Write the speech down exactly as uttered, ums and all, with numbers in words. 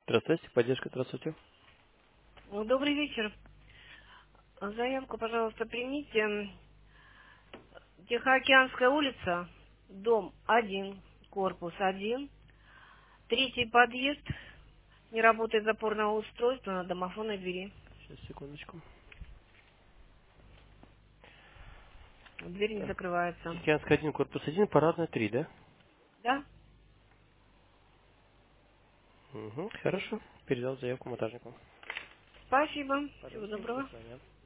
Здравствуйте, поддержка, здравствуйте. Ну, добрый вечер. Заявку, пожалуйста, примите. Тихоокеанская улица, дом один, корпус один, третий подъезд, не работает запорное устройство на домофонной двери. Сейчас, секундочку. Дверь не Так. закрывается. Тихоокеанский один, корпус один, парадная три, да? Да? Угу, хорошо. Передал заявку монтажнику. Спасибо. Всего Пожалуйста, до доброго. свидания.